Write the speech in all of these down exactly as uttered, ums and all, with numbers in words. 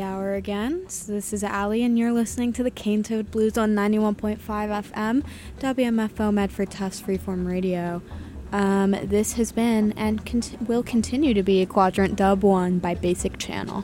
hour again. So this is Allie, and you're listening to the Cane Toad Blues on ninety-one point five F M, W M F O Medford Tufts Freeform Radio. Um, this has been and cont- will continue to be Quadrant Dub one by Basic Channel.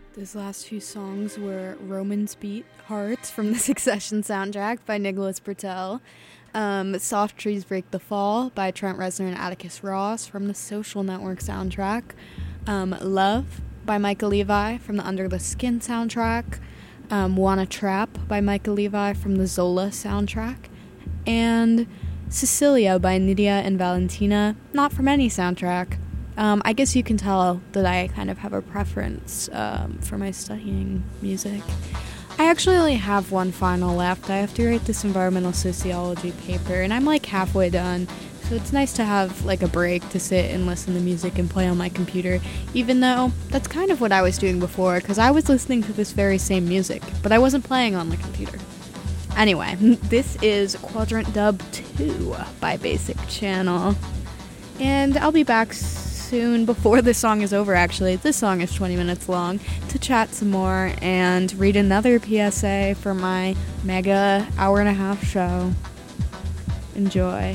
Those last few songs were Romans Beat Hearts from the Succession soundtrack by Nicholas Britell, um, Soft Trees Break the Fall by Trent Reznor and Atticus Ross from the Social Network soundtrack, um, Love by Michael Levi from the Under the Skin soundtrack, um, Wanna Trap by Michael Levi from the Zola soundtrack, and Cecilia by Nydia and Valentina, not from any soundtrack. Um, I guess you can tell that I kind of have a preference um, for my studying music. I actually only have one final left. I have to write this environmental sociology paper, and I'm like halfway done. So it's nice to have like a break to sit and listen to music and play on my computer, even though that's kind of what I was doing before, because I was listening to this very same music, but I wasn't playing on the computer. Anyway, this is Quadrant Dub two by Basic Channel, and I'll be back soon before this song is over, actually. This song is twenty minutes long, to chat some more and read another P S A for my mega hour and a half show. Enjoy.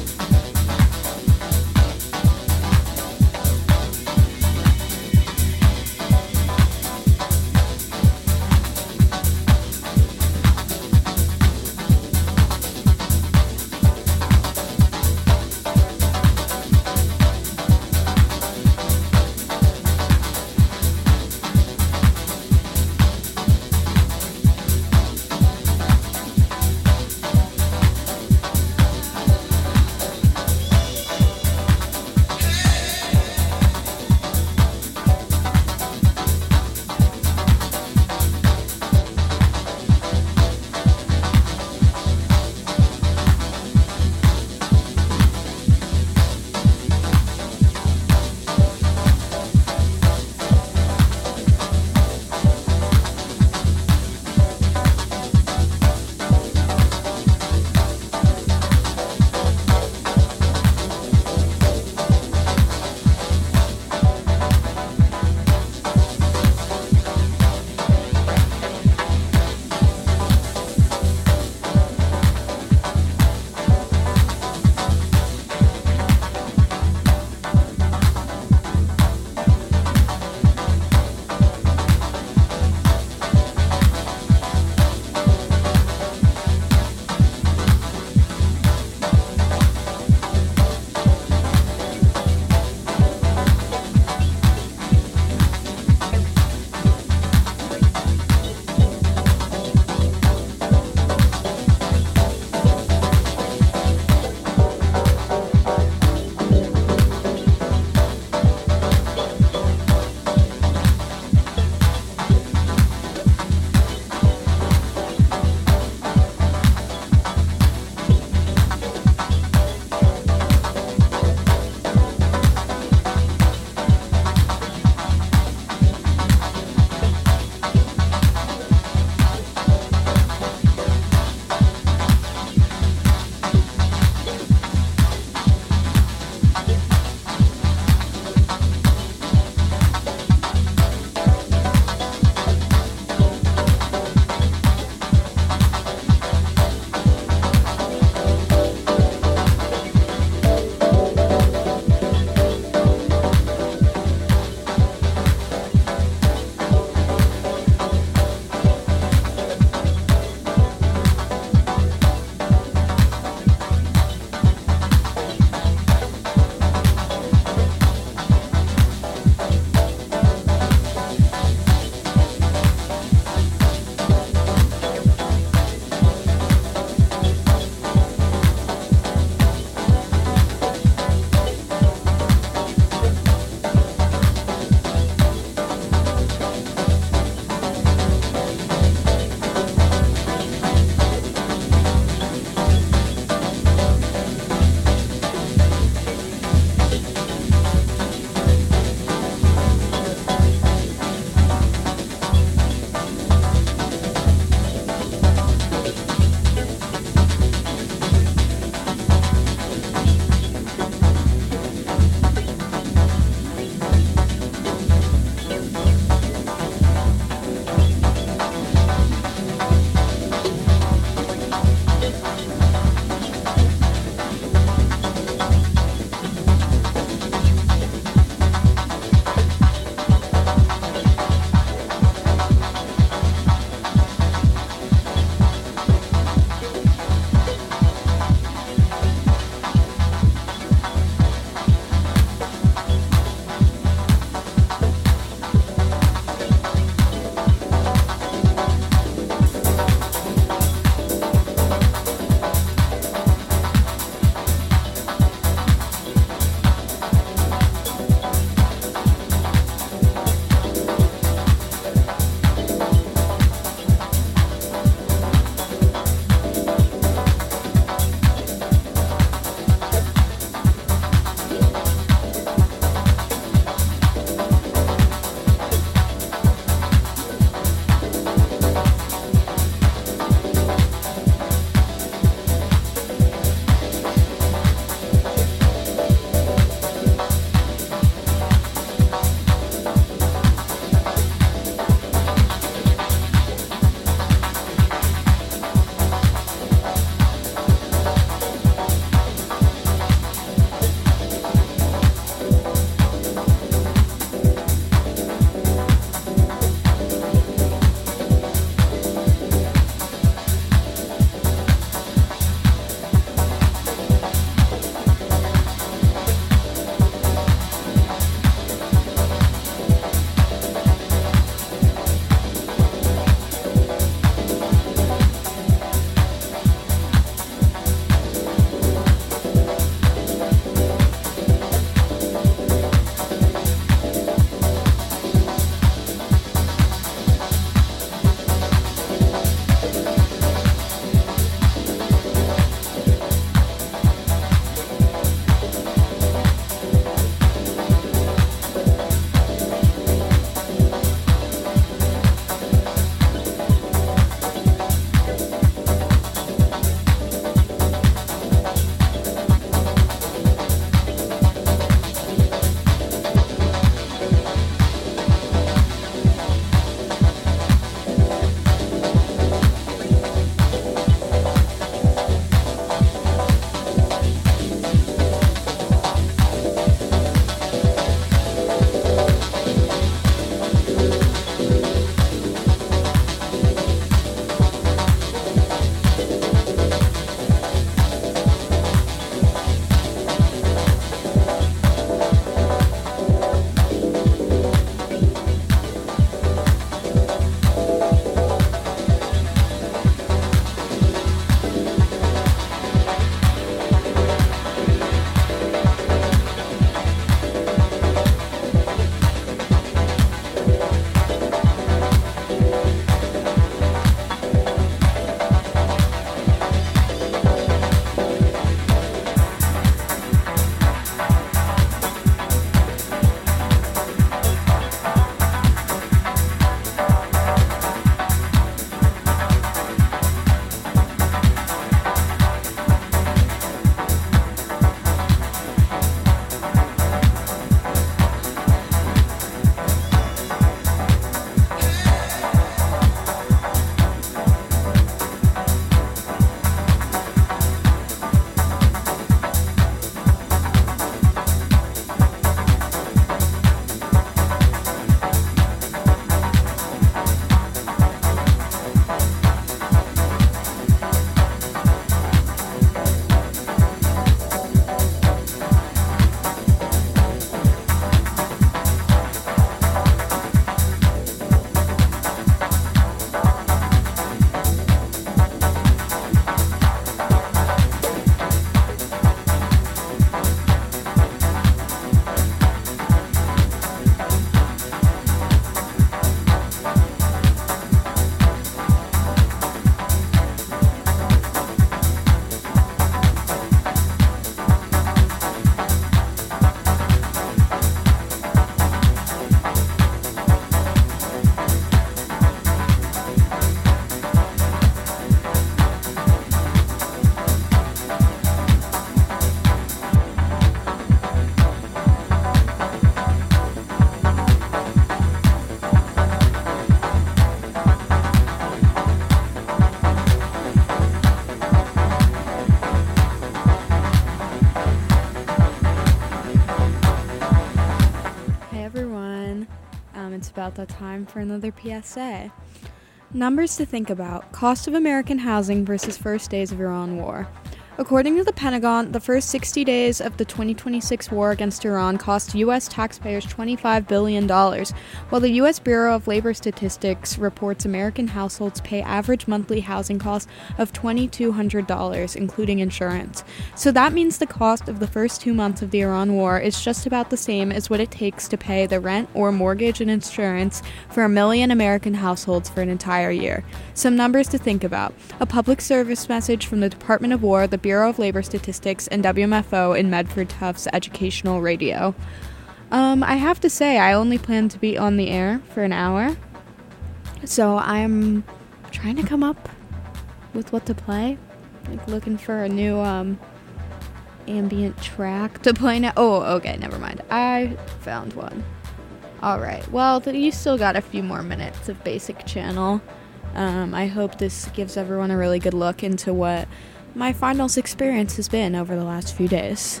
about that time for another P S A. Numbers to think about. Cost of American housing versus first days of Iran war. According to the Pentagon, the first sixty days of the twenty twenty-six war against Iran cost U S taxpayers twenty-five billion dollars, while the U S Bureau of Labor Statistics reports American households pay average monthly housing costs of two thousand two hundred dollars, including insurance. So that means the cost of the first two months of the Iran war is just about the same as what it takes to pay the rent or mortgage and insurance for a million American households for an entire year. Some numbers to think about. A public service message from the Department of War, the Bureau of Labor Statistics, and W M F O in Medford Tufts Educational Radio. Um, I have to say, I only plan to be on the air for an hour, so I'm trying to come up with what to play, like looking for a new um, ambient track to play now. Oh, okay, never mind. I found one. Alright, well, th- you still got a few more minutes of Basic Channel. Um, I hope this gives everyone a really good look into what my finals experience has been over the last few days.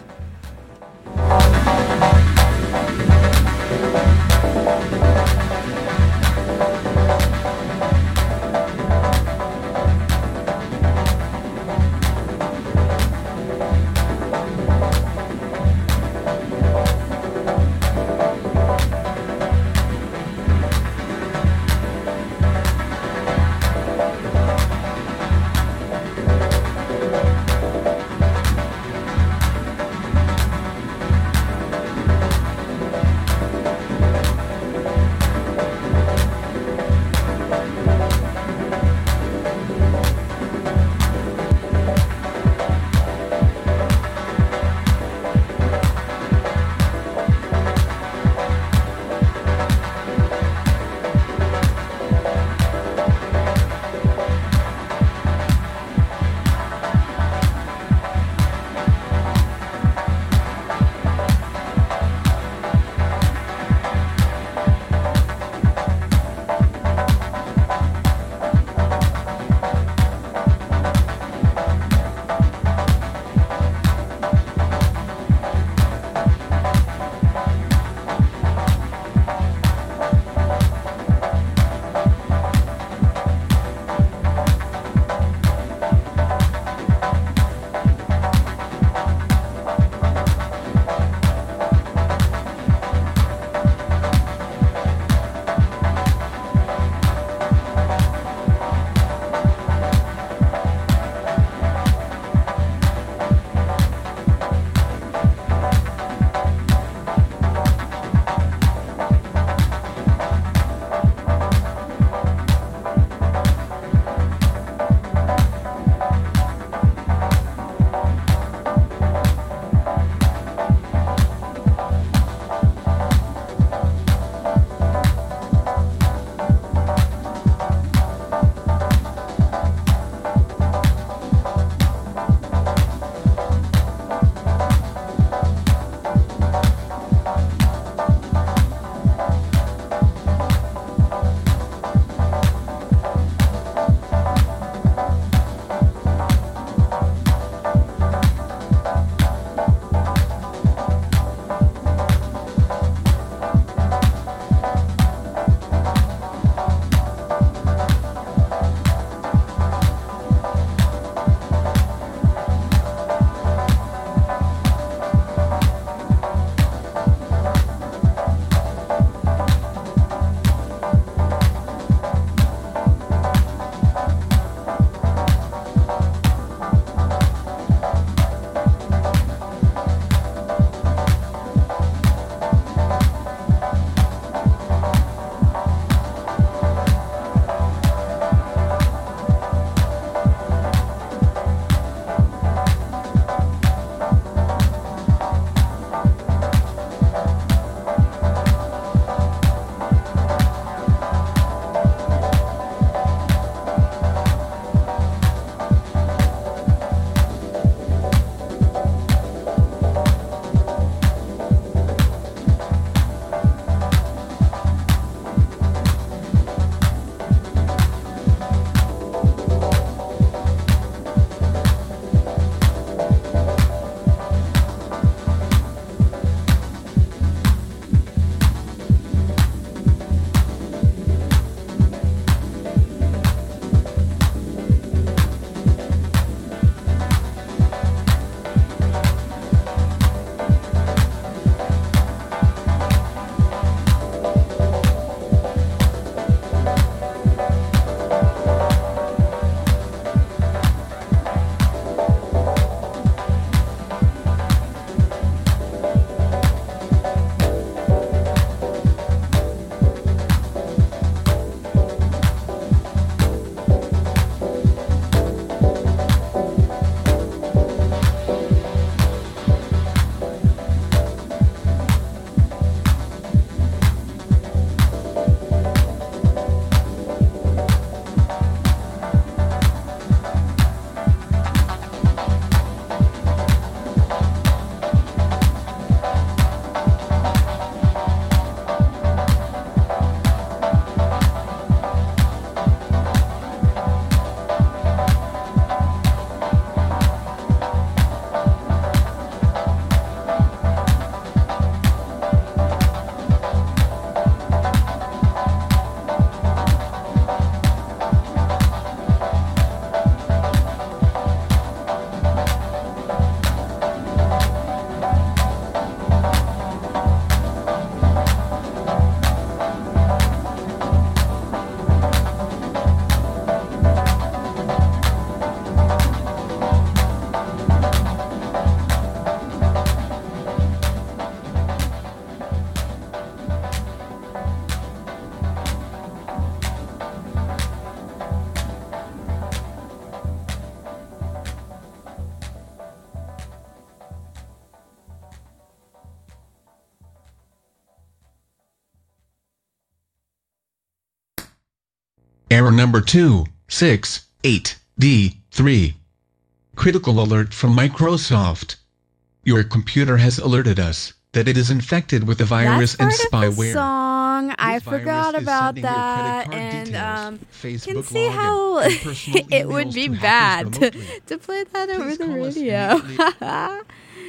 Error number two six eight D three. Critical alert from Microsoft. Your computer has alerted us that it is infected with a virus and That's part of the spyware. song. I This forgot virus is about sending your credit that, card and details, um, Facebook can see login, how and personal it would emails be to hackers bad to, remotely. to play that over Please the call us radio. immediately.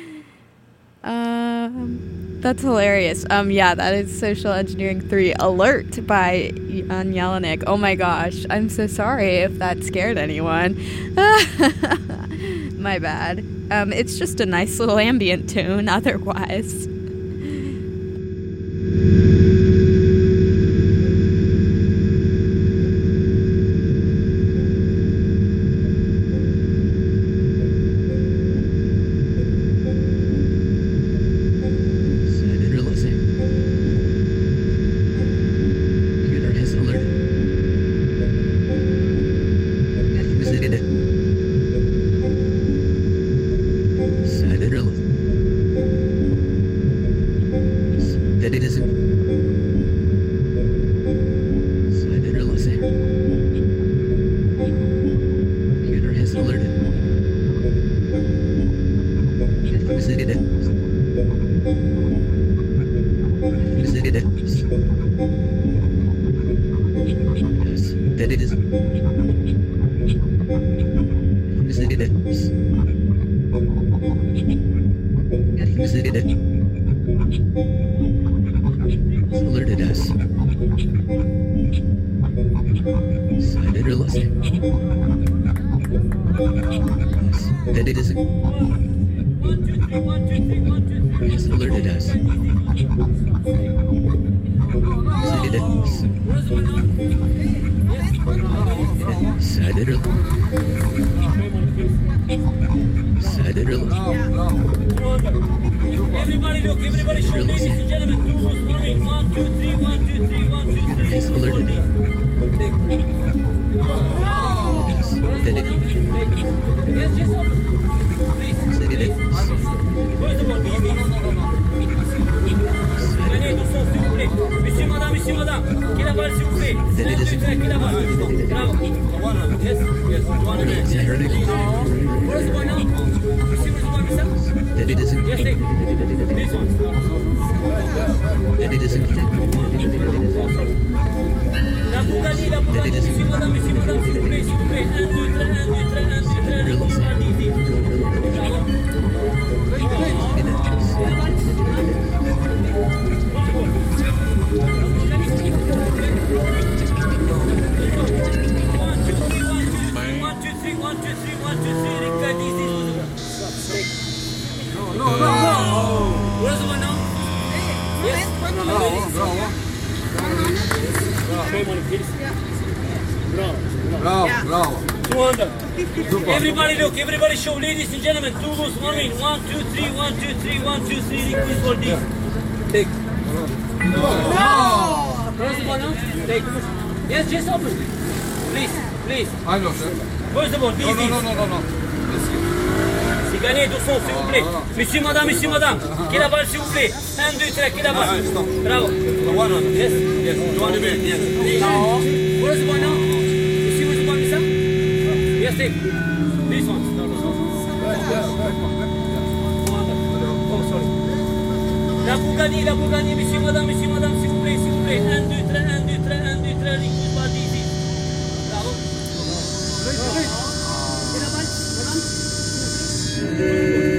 um, that's hilarious. Um, yeah, that is Social Engineering three Alert by Jan Jelinek. Oh my gosh, I'm so sorry if that scared anyone. My bad. Um, it's just a nice little ambient tune otherwise. Everybody look, everybody show, ladies and gentlemen, two rules, one, one, two, three, one, two, three, one, two, three. Yes, alerted. Yes, just open. Please. Where's the ball? Venez, doucement, s'il vous plaît. Monsieur, madame, monsieur, madame. Qui la balle, s'il vous plaît? un, deux, trois, qui la balle? Bravo. Yes, yes, one minute. Where's the ball now? Monsieur, where's the ball, mister? Yes, take. This one. La Bugatti, la Bugatti, monsieur, madame, monsieur, madame, s'il vous plaît, s'il vous plaît. un, deux, trois, un, deux, trois, un, deux, trois, les coups pas difficiles. Bravo. One, two, three, one, two, three, one, two, three, les gars, dix, no, no, no, no. Where's the one now? Yes. Bravo, bravo. two hundred. Everybody look, everybody show, ladies and gentlemen, two rules, one win. One, two, three, one, two, three, one, two, three, request for this. Take. No. Where's the one now? Take. Yes, just open. Please, please. I know, sir. Where's the ball? No, no, no, no, no, no. C'est gagné, doucement, s'il vous plaît. Monsieur, madame, monsieur, madame. Qui la balle, s'il vous plaît? un, deux, trois, qui la balle? Bravo. Yes, yes. You want to be? Yes. No. Where's the ball now? You see where's the ball, mister? Yes, take. This one. No, no, no. Oh, sorry. La Bugatti, la Bugatti, monsieur, madame, monsieur, madame, s'il vous plaît, s'il vous plaît. un, deux, trois, un, deux, trois, un, deux, trois, les coups pas d'ici. Bravo. Et la balle, madame?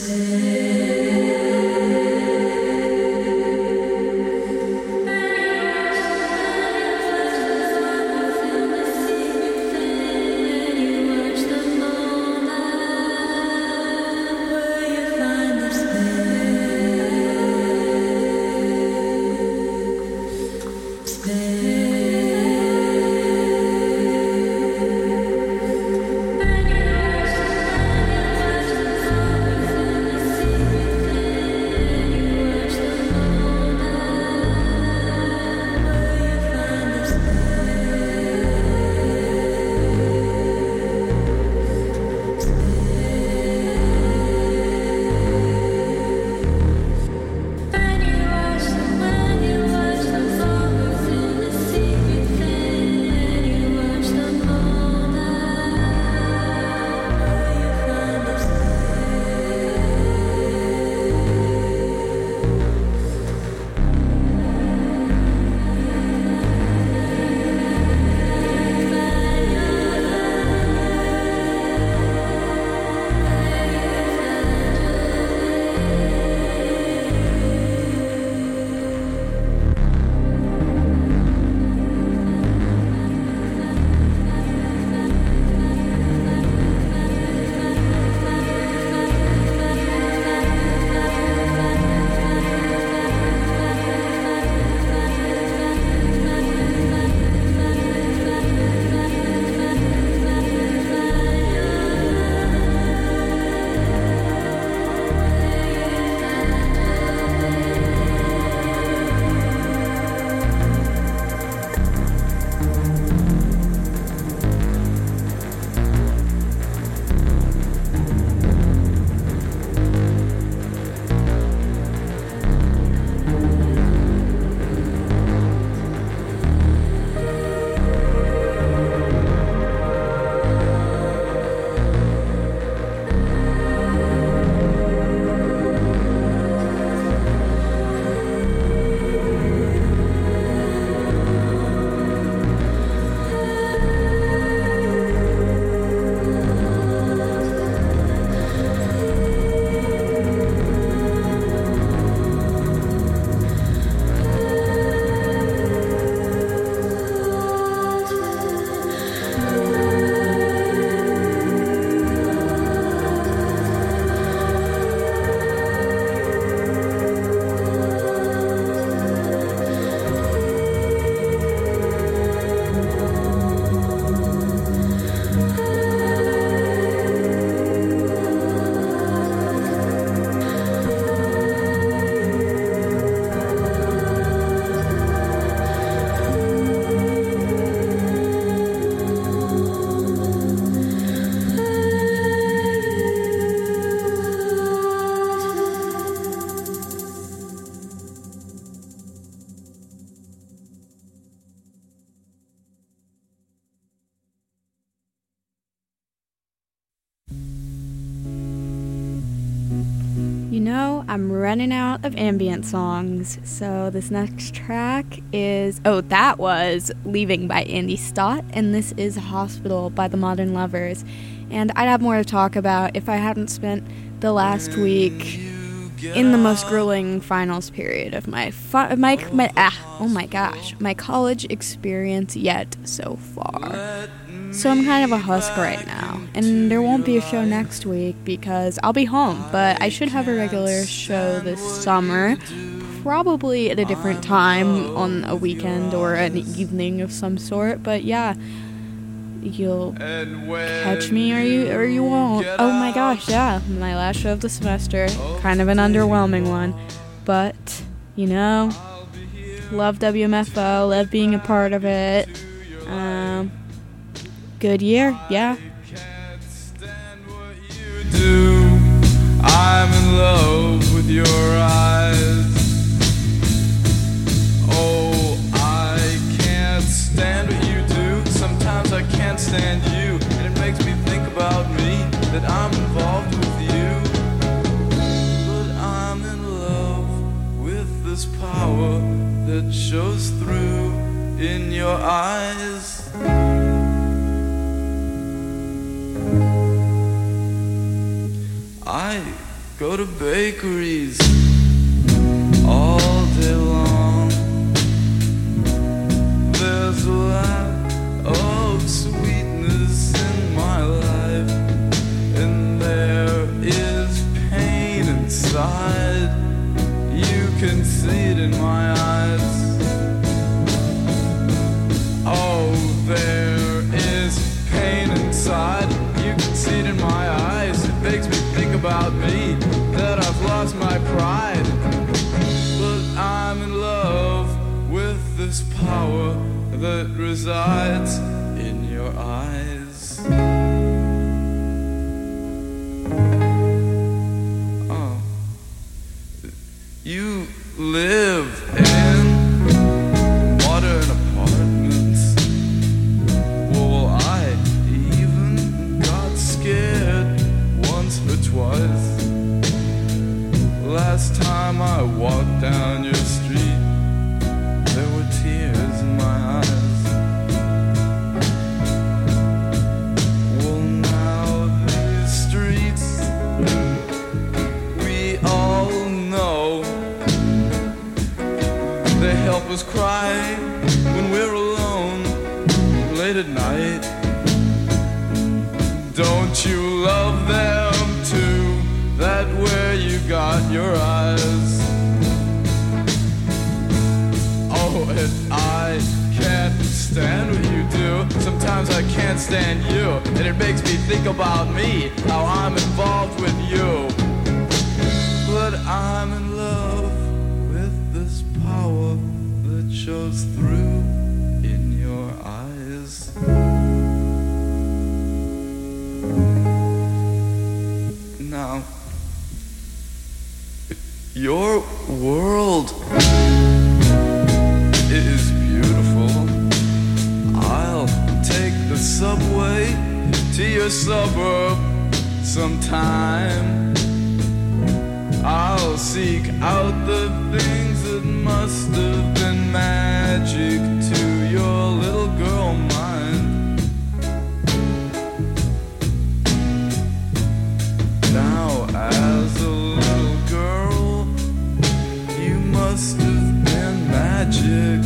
You know, I'm running out of ambient songs, so this next track is, oh, that was Leaving by Andy Stott, and this is Hospital by the Modern Lovers. And I'd have more to talk about if I hadn't spent the last week in the most grueling finals period of my, fi- my, my ah, oh my gosh, my college experience yet so far. So I'm kind of a husk right now, and there won't be a show next week because I'll be home, but I should have a regular show this summer, probably at a different time on a weekend or an evening of some sort, but yeah, you'll catch me or you or you won't. Oh my gosh, yeah, my last show of the semester, kind of an underwhelming one, but, you know, love W M F O, love being a part of it. Um... Good year, yeah. I'm in love with your eyes. Oh, I can't stand what you do. Sometimes I can't stand you, and it makes me think about me, that I'm involved with you. But I'm in love with this power that shows through in your eyes. I go to bakeries all day long. There's a lack of sweetness in my life, and there is pain inside. You can see it in my eyes. Oh, there is pain inside. You can see it in my eyes. It makes me think about me, that I've lost my pride. But I'm in love with this power that resides in your eyes. Oh, you live in modern apartments. Well, I even got scared once or twice. Last time I walked down your street, there were tears in my eyes. Well, now these streets, we all know, they help us cry when we're alone late at night. Don't you love them too? That where you got your eyes. Oh, and I can't stand what you do. Sometimes I can't stand you, and it makes me think about me, how I'm involved with you. But I'm in love with this power that shows through in your eyes. Now, your world is beautiful. I'll take the subway to your suburb sometime. I'll seek out the things that must have been magic to your little girl mind. Now, as a little girl, you must have been magic.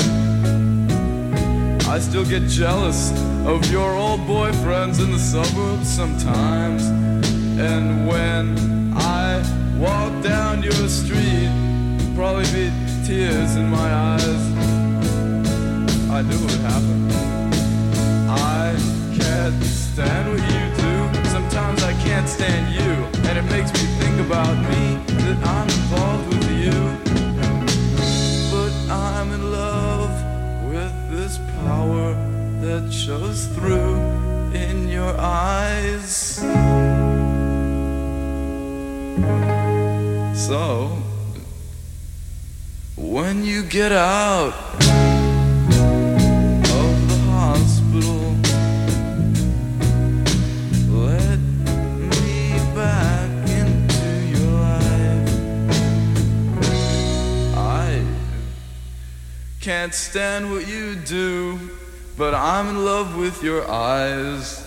I still get jealous of your old boyfriends in the suburbs sometimes. And when I walk down your street, probably be tears in my eyes. I knew it would happen. I can't stand what you do. Sometimes I can't stand you, and it makes me think about me, that I'm involved with you. But I'm in love with this power that shows through in your eyes. So, when you get out of the hospital, let me back into your life. I can't stand what you do, but I'm in love with your eyes.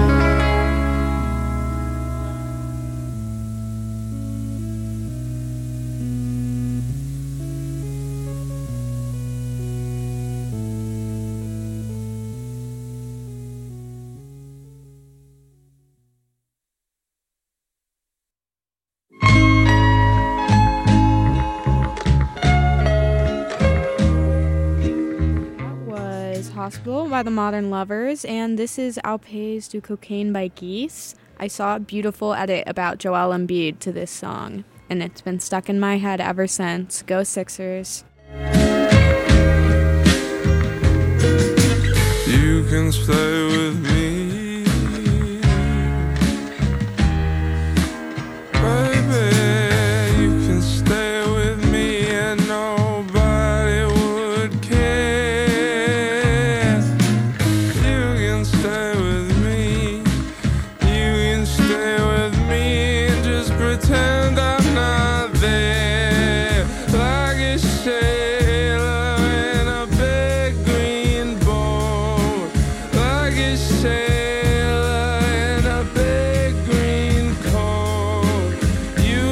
Hospital by the Modern Lovers, and this is Alpes du Cocaine by Geese. I saw a beautiful edit about Joel Embiid to this song, and it's been stuck in my head ever since. Go Sixers. You can stay with me, baby. You can stay with me and nobody would care. You can stay with me, you can stay with me and just pretend I'm not there. Like a sailor in a big green boat, like a sailor in a big green coat. You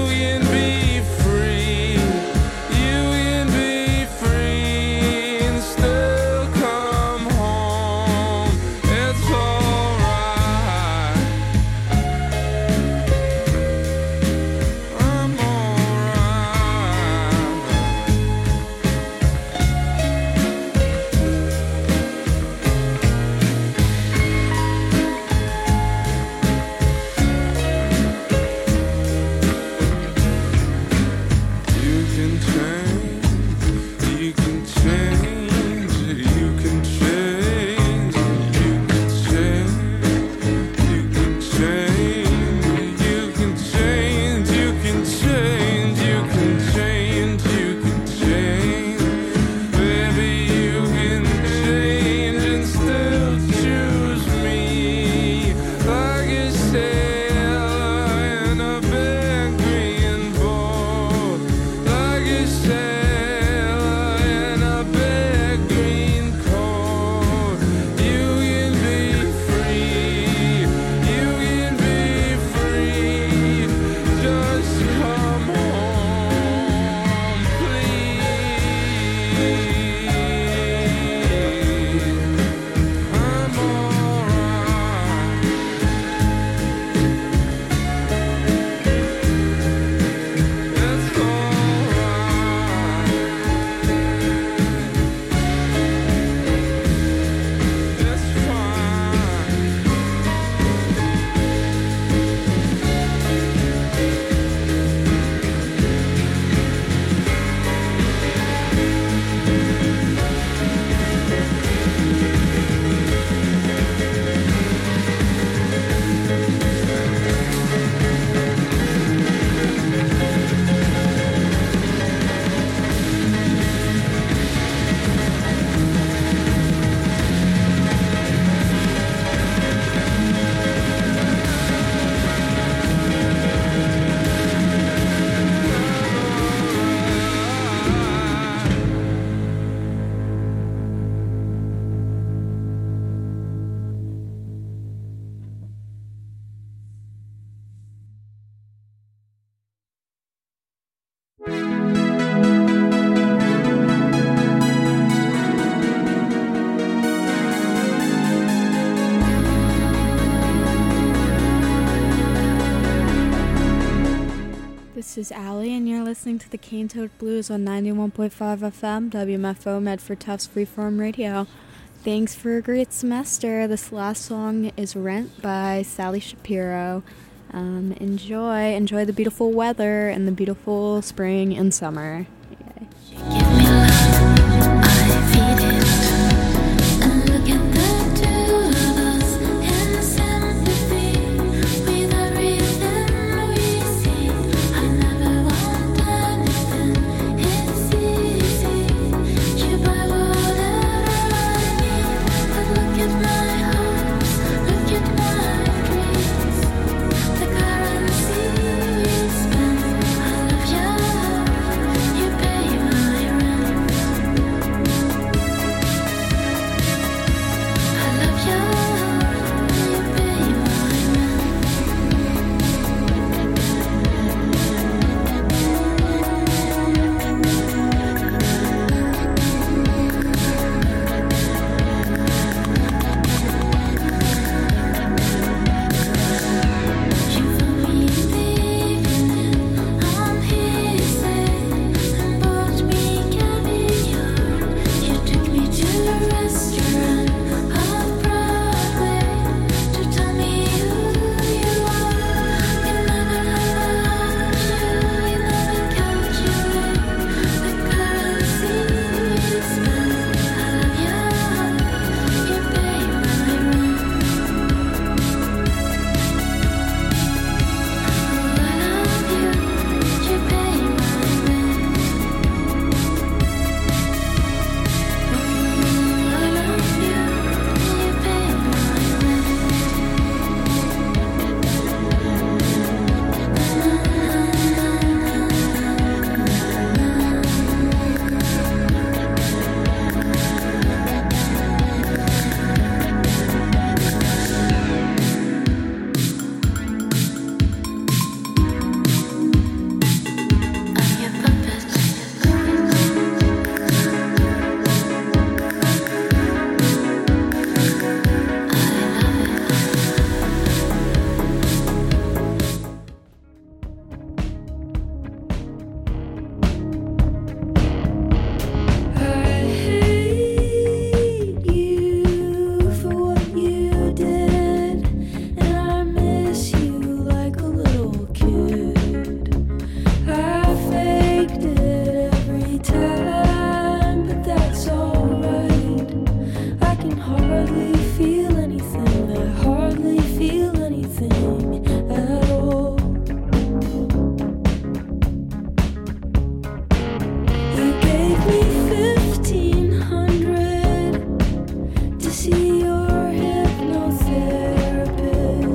This is Allie, and you're listening to the Cane Toad Blues on ninety-one point five F M, W M F O Medford Tufts Freeform Radio. Thanks for a great semester. This last song is Rent by Sally Shapiro. Um, enjoy. Enjoy the beautiful weather and the beautiful spring and summer.